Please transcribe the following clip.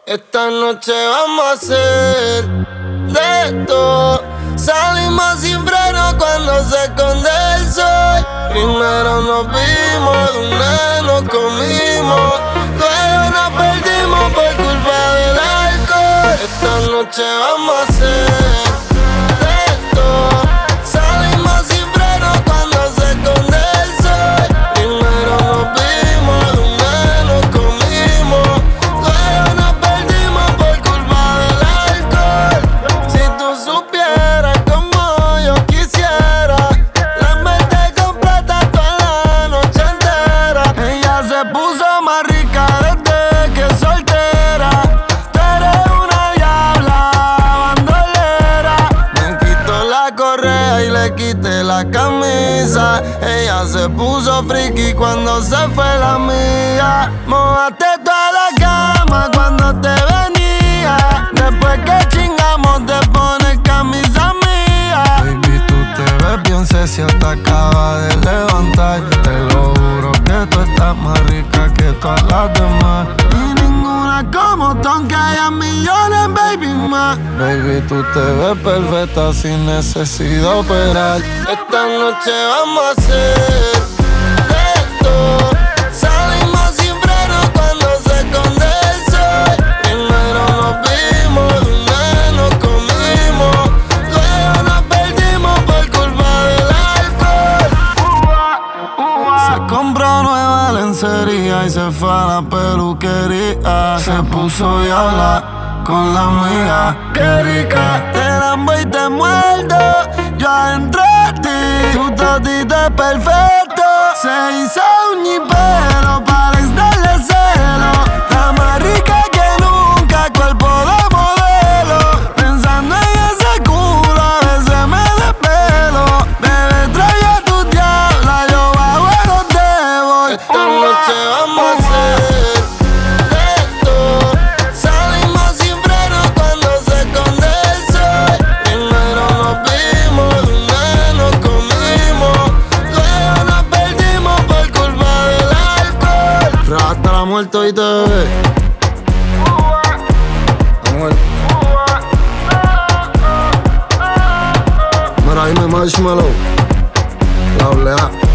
Esta noche vamos a hacer de todo. Salimos sin freno cuando se esconde el sol. Primero nos vimos, de una nos comimos. Luego nos perdimos por culpa del alcohol. Esta noche vamos a hacer de todo. Salimos sin freno cuando se esconde el sol. Primero nos vimos, de una nos comimos. Luego nos perdimos por culpa del alcohol. Si tú supieras como yo quisiera, la mente completa toda la noche entera. Ella se puso más rica desde que es soltera. Tú eres una diabla bandolera. Me quito la correa y le quité la camisa. Ella se puso friki cuando se fue la mía. Mojaste toda la cama cuando te venía. Después que chingamos te pones camisa mía. Baby, tú te ves bien sexy, te acabas de levantar. Te lo juro que tú estás más rica que todas las demás. Y ninguna como tú, aunque haya millones, baby, más. Baby, tú te ves perfecta sin necesidad de operar. Esta noche vamos a hacer de todo. Salimos sin freno cuando se esconde el sol. Primero nos vimos, de una nos comimos. Luego nos perdimos por culpa del alcohol. Se compró nueva lencería y se fue a la peluquería. Se puso diabla con la amiga. Qué rica, te lambo y te muerdo. Yo adentro de ti, tu totito es perfecto. Se hizo uña y pelo para extraerle celo. La más rica que nunca, cuerpo de modelo. Pensando en ese culo, a veces me despelo. Bebé, trae a tu diabla, yo bajo el hotel. Esta noche vamos a hacer de todo. Salimos sin freno cuando se esconde el sol. Primero nos vimos, de una nos comimos. Luego nos perdimos por culpa del alcohol. Rata la muerto y te ve. Mira, dime Marshmallow. La doble A.